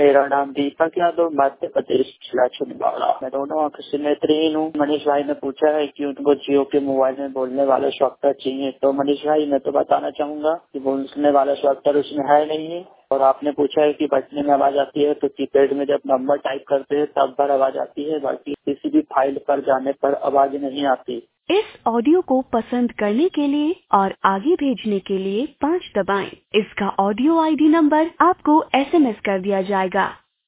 मेरा नाम दीपक यादव, मध्य प्रदेश जिला छिंदवाड़ा। मैं दोनों आंखों से नेत्रहीन हूँ। मनीष भाई ने पूछा है कि उनको जियो के मोबाइल में बोलने वाला सॉफ्टवेयर चाहिए। तो मनीष भाई, मैं तो बताना चाहूंगा कि बोलने वाला सॉफ्टवेयर उसमें है नहीं है। और आपने पूछा है कि बटने में आवाज आती है, तो कीपैड में जब नंबर टाइप करते हैं तब पर आवाज आती है, बाकी किसी भी फाइल पर जाने पर आवाज नहीं आती। इस ऑडियो को पसंद करने के लिए और आगे भेजने के लिए 5 दबाएं। इसका ऑडियो आईडी नंबर आपको SMS कर दिया जाएगा।